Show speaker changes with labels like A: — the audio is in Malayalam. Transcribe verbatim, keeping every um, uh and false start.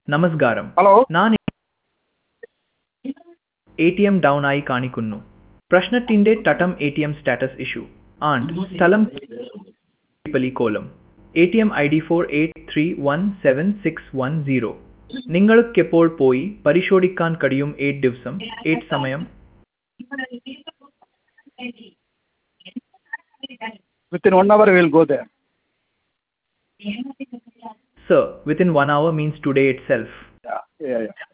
A: നമസ്കാരം.
B: ഹലോ
A: ഞാൻ എ ടി എം ഡൗൺ ആയി കാണിക്കുന്നു. പ്രശ്നത്തിന്റെ തട്ടം A T M status issue and സ്ഥലം Pallikkolam. A T M I D four eight three one seven six one zero. നിങ്ങൾക്കെപ്പോൾ പോയി പരിശോധിക്കാൻ കഴിയും? എട്ട് ദിവസം എട്ട് സമയം.
B: within one hour we will go there.
A: Sir, within one hour means today itself.
B: Yeah, yeah, yeah.